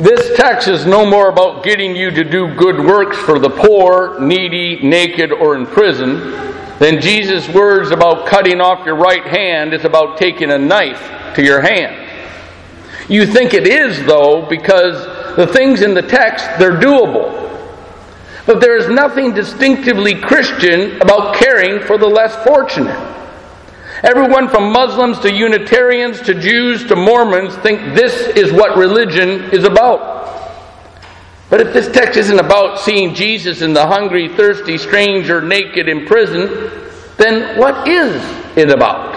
This text is no more about getting you to do good works for the poor, needy, naked, or in prison than Jesus' words about cutting off your right hand is about taking a knife to your hand. You think it is, though, because the things in the text, they're doable. But there is nothing distinctively Christian about caring for the less fortunate. Everyone from Muslims to Unitarians to Jews to Mormons think this is what religion is about. But if this text isn't about seeing Jesus in the hungry, thirsty, stranger, naked, in prison, then what is it about?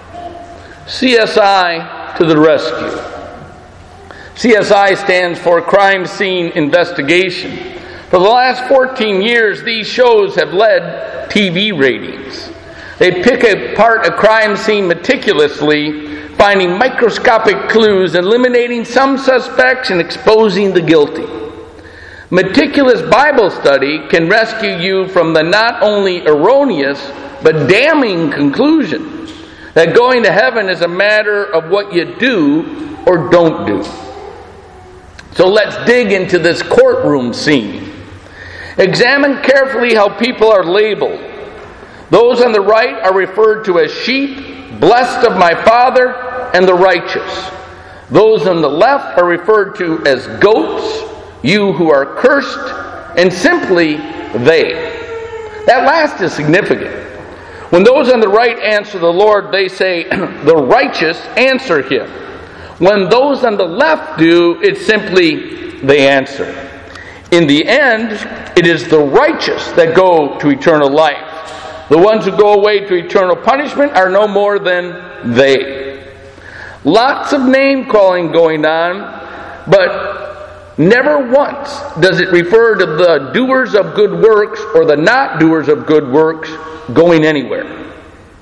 CSI to the rescue. CSI stands for Crime Scene Investigation. For the last 14 years, these shows have led TV ratings. They pick apart a crime scene meticulously, finding microscopic clues, eliminating some suspects, and exposing the guilty. Meticulous Bible study can rescue you from the not only erroneous, but damning conclusion that going to heaven is a matter of what you do or don't do. So let's dig into this courtroom scene. Examine carefully how people are labeled. Those on the right are referred to as sheep, blessed of my Father, and the righteous. Those on the left are referred to as goats, you who are cursed, and simply they. That last is significant. When those on the right answer the Lord, they say, the righteous answer him. When those on the left do, it's simply they answer. In the end, it is the righteous that go to eternal life. The ones who go away to eternal punishment are no more than they. Lots of name-calling going on, but never once does it refer to the doers of good works or the not doers of good works going anywhere.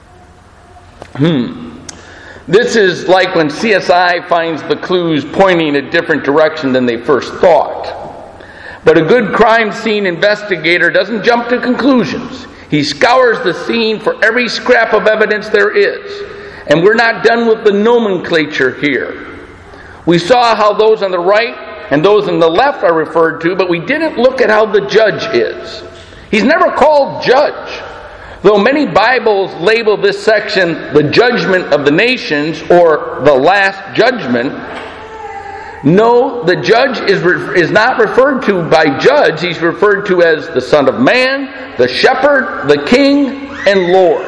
This is like when CSI finds the clues pointing a different direction than they first thought. But a good crime scene investigator doesn't jump to conclusions. He scours the scene for every scrap of evidence there is. And we're not done with the nomenclature here. We saw how those on the right and those on the left are referred to, but we didn't look at how the judge is. He's never called judge. Though many Bibles label this section the judgment of the nations or the last judgment, no, the judge is not referred to by judge. He's referred to as the Son of Man, the Shepherd, the King, and Lord.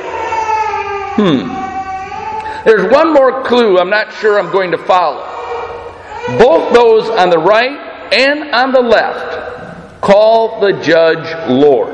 There's one more clue I'm not sure I'm going to follow. Both those on the right and on the left call the judge Lord.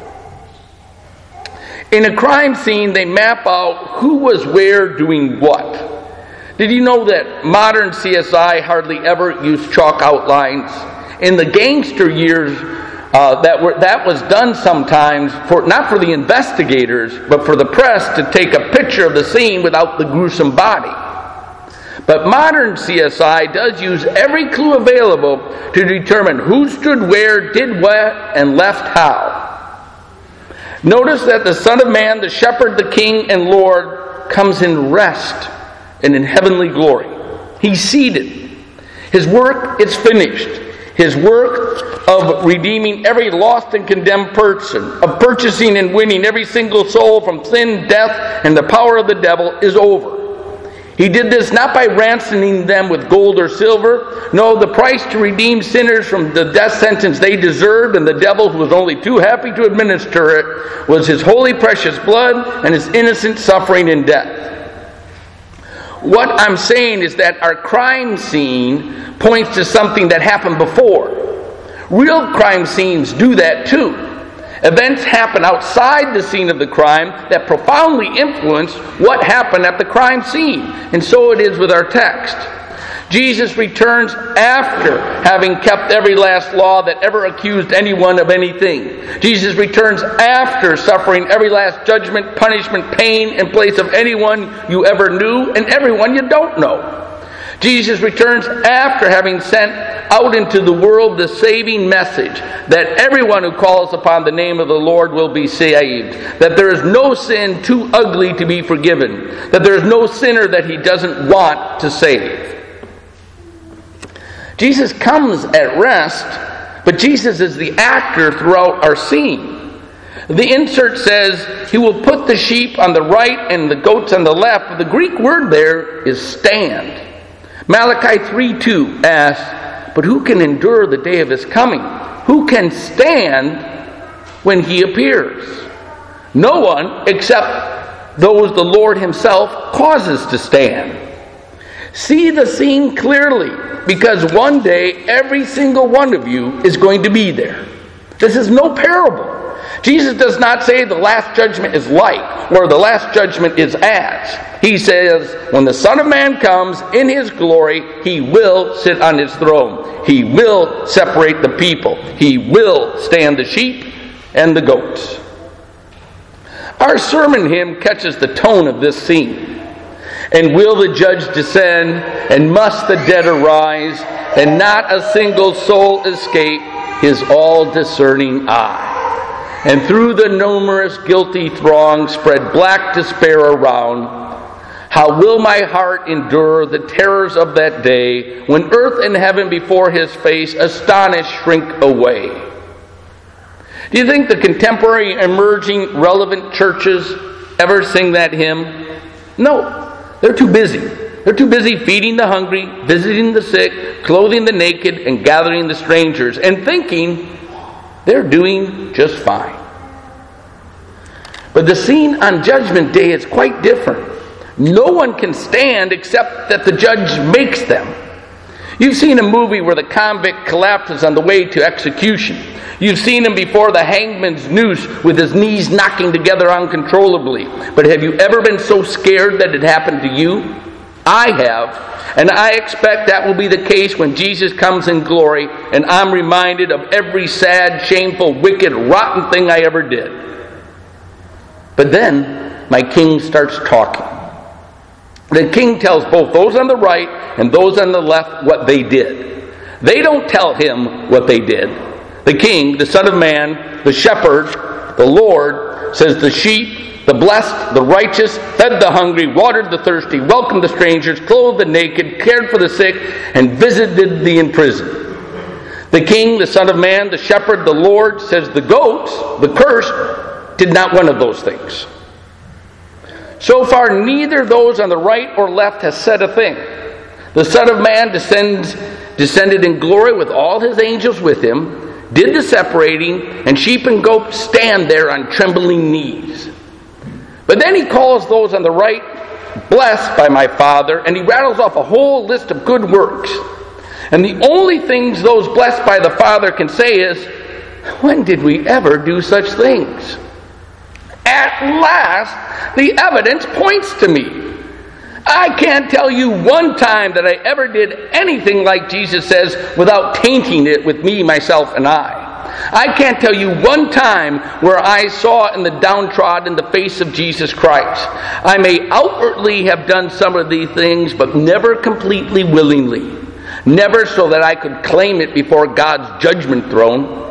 In a crime scene, they map out who was where doing what. Did you know that modern CSI hardly ever use chalk outlines? In the gangster years, that was done sometimes, not for the investigators, but for the press to take a picture of the scene without the gruesome body. But modern CSI does use every clue available to determine who stood where, did what, and left how. Notice that the Son of Man, the Shepherd, the King, and Lord comes in rest and in heavenly glory. He's seated. His work is finished. His work of redeeming every lost and condemned person, of purchasing and winning every single soul from sin, death, and the power of the devil is over. He did this not by ransoming them with gold or silver. No, the price to redeem sinners from the death sentence they deserved, and the devil, who was only too happy to administer it, was his holy precious blood and his innocent suffering and death. What I'm saying is that our crime scene points to something that happened before. Real crime scenes do that too. Events happen outside the scene of the crime that profoundly influence what happened at the crime scene. And so it is with our text. Jesus returns after having kept every last law that ever accused anyone of anything. Jesus returns after suffering every last judgment, punishment, pain in place of anyone you ever knew and everyone you don't know. Jesus returns after having sent out into the world the saving message that everyone who calls upon the name of the Lord will be saved, that there is no sin too ugly to be forgiven, that there is no sinner that he doesn't want to save. Jesus comes at rest, but Jesus is the actor throughout our scene. The insert says he will put the sheep on the right and the goats on the left. But the Greek word there is stand. Malachi 3:2 asks, but who can endure the day of his coming? Who can stand when he appears? No one except those the Lord himself causes to stand. See the scene clearly, because one day every single one of you is going to be there. This is no parable. Jesus does not say the last judgment is like, or the last judgment is as. He says, when the Son of Man comes in his glory, he will sit on his throne. He will separate the people. He will stand the sheep and the goats. Our sermon hymn catches the tone of this scene. And will the judge descend, and must the dead arise, and not a single soul escape his all-discerning eye? And through the numerous guilty throng spread black despair around, how will my heart endure the terrors of that day, when earth and heaven before his face astonished shrink away? Do you think the contemporary emerging relevant churches ever sing that hymn? No. They're too busy. They're too busy feeding the hungry, visiting the sick, clothing the naked, and gathering the strangers, and thinking they're doing just fine. But the scene on Judgment Day is quite different. No one can stand except that the judge makes them. You've seen a movie where the convict collapses on the way to execution. You've seen him before the hangman's noose with his knees knocking together uncontrollably. But have you ever been so scared that it happened to you? I have. And I expect that will be the case when Jesus comes in glory and I'm reminded of every sad, shameful, wicked, rotten thing I ever did. But then my king starts talking. The king tells both those on the right and those on the left what they did. They don't tell him what they did. The king, the Son of Man, the shepherd, the Lord, says the sheep, the blessed, the righteous, fed the hungry, watered the thirsty, welcomed the strangers, clothed the naked, cared for the sick, and visited the imprisoned. The king, the Son of Man, the shepherd, the Lord, says the goats, the cursed, did not one of those things. So far, neither those on the right or left has said a thing. The Son of Man descended in glory with all his angels with him, did the separating, and sheep and goats stand there on trembling knees. But then he calls those on the right blessed by my Father, and he rattles off a whole list of good works. And the only things those blessed by the Father can say is, when did we ever do such things? At last, the evidence points to me. I can't tell you one time that I ever did anything like Jesus says without tainting it with me, myself, and I. I can't tell you one time where I saw in the downtrodden the face of Jesus Christ. I may outwardly have done some of these things, but never completely willingly. Never so that I could claim it before God's judgment throne.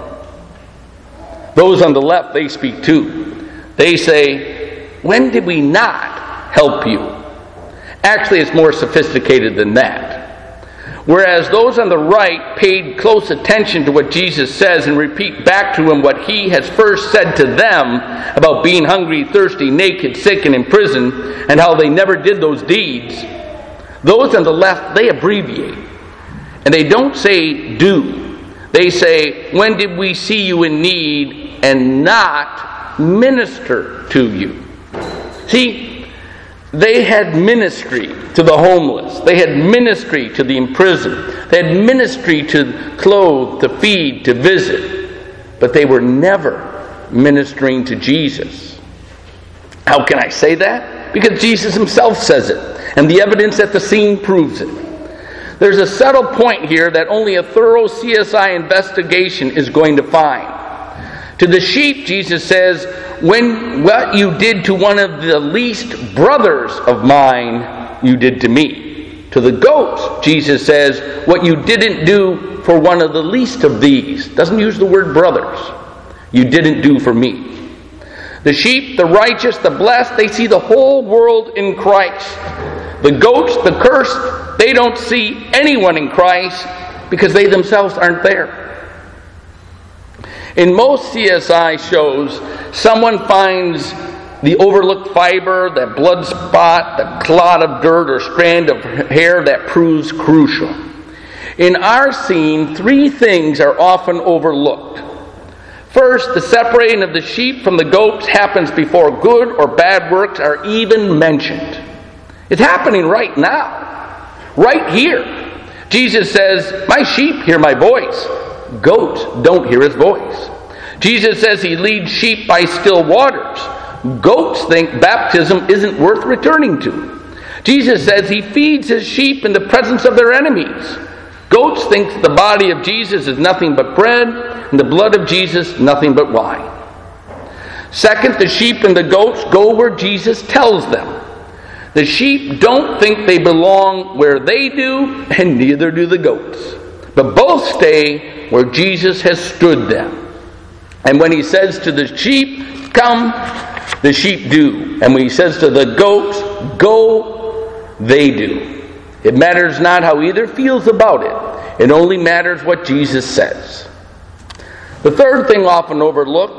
Those on the left, they speak too. They say, when did we not help you? Actually, it's more sophisticated than that. Whereas those on the right paid close attention to what Jesus says and repeat back to him what he has first said to them about being hungry, thirsty, naked, sick, and in prison, and how they never did those deeds, those on the left, they abbreviate. And they don't say do. They say, when did we see you in need and not minister to you? See, they had ministry to the homeless. They had ministry to the imprisoned. They had ministry to clothe, to feed, to visit. But they were never ministering to Jesus. How can I say that? Because Jesus himself says it. And the evidence at the scene proves it. There's a subtle point here that only a thorough CSI investigation is going to find. To the sheep, Jesus says, when what you did to one of the least brothers of mine, you did to me. To the goats, Jesus says, what you didn't do for one of the least of these, doesn't use the word brothers, you didn't do for me. The sheep, the righteous, the blessed, they see the whole world in Christ. The goats, the cursed, they don't see anyone in Christ because they themselves aren't there. In most CSI shows, someone finds the overlooked fiber, that blood spot, that clot of dirt or strand of hair that proves crucial. In our scene, 3 things are often overlooked. First, the separating of the sheep from the goats happens before good or bad works are even mentioned. It's happening right now, right here. Jesus says, "My sheep hear my voice. Goats don't hear his voice." Jesus says he leads sheep by still waters. Goats think baptism isn't worth returning to. Jesus says he feeds his sheep in the presence of their enemies. Goats think the body of Jesus is nothing but bread, and the blood of Jesus nothing but wine. Second, the sheep and the goats go where Jesus tells them. The sheep don't think they belong where they do, and neither do the goats. But both stay where Jesus has stood them. And when he says to the sheep, "Come," the sheep do. And when he says to the goats, "Go," they do. It matters not how either feels about it. It only matters what Jesus says. The third thing often overlooked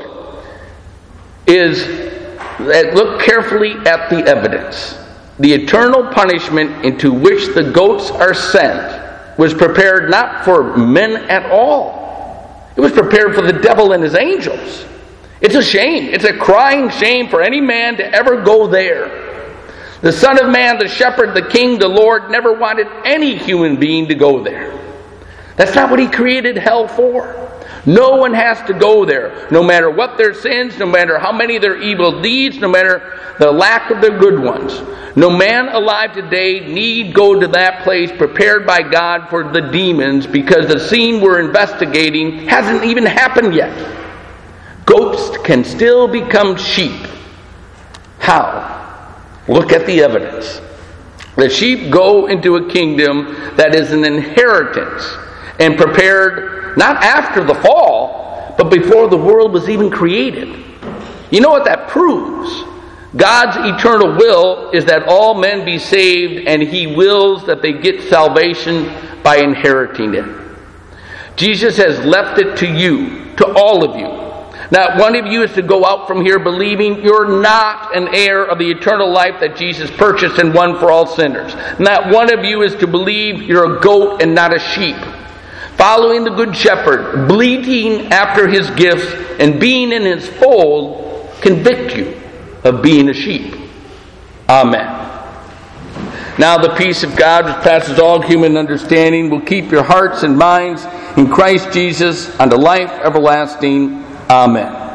is that look carefully at the evidence. The eternal punishment into which the goats are sent was prepared not for men at all. It was prepared for the devil and his angels. It's a shame. It's a crying shame for any man to ever go there. The Son of Man, the Shepherd, the King, the Lord, never wanted any human being to go there. That's not what he created hell for. No one has to go there, no matter what their sins, no matter how many their evil deeds, no matter the lack of their good ones. No man alive today need go to that place prepared by God for the demons, because the scene we're investigating hasn't even happened yet. Goats can still become sheep. How? Look at the evidence. The sheep go into a kingdom that is an inheritance and prepared not after the fall, but before the world was even created. You know what that proves? God's eternal will is that all men be saved, and he wills that they get salvation by inheriting it. Jesus has left it to you, to all of you. Not one of you is to go out from here believing you're not an heir of the eternal life that Jesus purchased and won for all sinners. Not one of you is to believe you're a goat and not a sheep. Following the Good Shepherd, bleating after his gifts, and being in his fold convict you of being a sheep. Amen. Now the peace of God, which passes all human understanding, will keep your hearts and minds in Christ Jesus unto life everlasting. Amen.